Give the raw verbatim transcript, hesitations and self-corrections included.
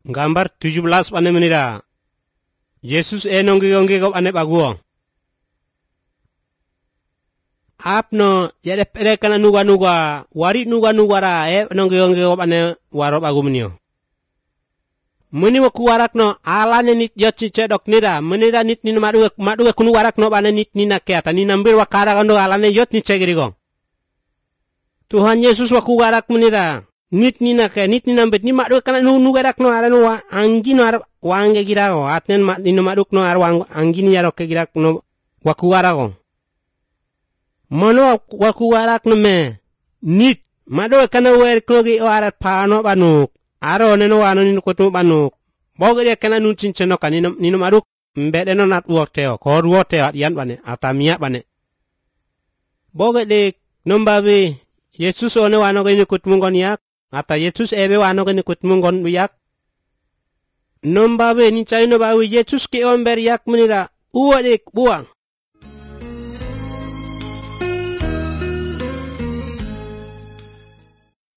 Gambar tujuh belas ane menira. Yesus e nonggi-nonggi kau ane baguang. Apno jadi perekan nuga-nuga, wari nuga-nuga ra e nonggi-nonggi kau ane warop agu menio. Meni waku warak no alane nit yotsi cedok nira, menira nit nina madu madu kunu warak no bane nit nina keata ni nambir wakara kando alane yot nit cegirigong. Tuhan Yesus waku warak menira. Nit nina ke nit nina bet ni madu kana nu nu garak no ara no anggi no ar wange girago atnen mat nina maduk no ar wang anggi ni yaro ke girak no waku warago mono waku warak no me nit madu kana wer klogi o ar pano banuk aro neno wano ni ko tu banuk bogere kana nu cincheno kanino nino maduk mbede no nat woteo ko woteo yan bane atamia bane bogede nombabe Yesus one wano gini kutmungon yak ata Yesus ebe wano gini kutmungon yak nombabe ni chai no bawi Yesus ke omber yak menira uwadek buang